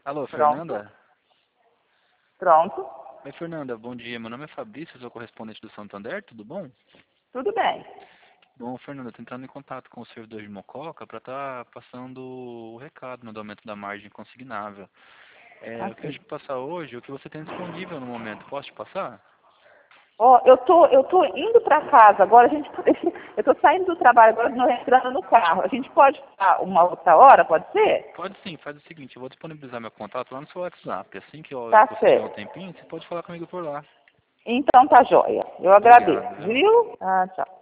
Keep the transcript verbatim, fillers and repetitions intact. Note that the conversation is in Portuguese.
Alô, Pronto. Fernanda? Pronto. Oi, Fernanda, bom dia. Meu nome é Fabrício, eu sou correspondente do Santander, tudo bom? Tudo bem. Bom, Fernanda, estou entrando em contato com o servidor de Mococa para estar passando o recado no aumento da margem consignável. É, eu queria Ok. te passar hoje o que você tem disponível no momento. Posso te passar? Ó, eu tô, eu tô indo para casa agora, a gente, eu tô saindo do trabalho agora, não entrando no carro. A gente pode ficar uma outra hora, pode ser? Pode sim, faz o seguinte, eu vou disponibilizar meu contato lá no seu WhatsApp. Assim que eu- Tá você tiver um certo. tempinho, você pode falar comigo por lá. Então tá joia. Eu agradeço, Obrigado, viu? viu? Ah, tchau.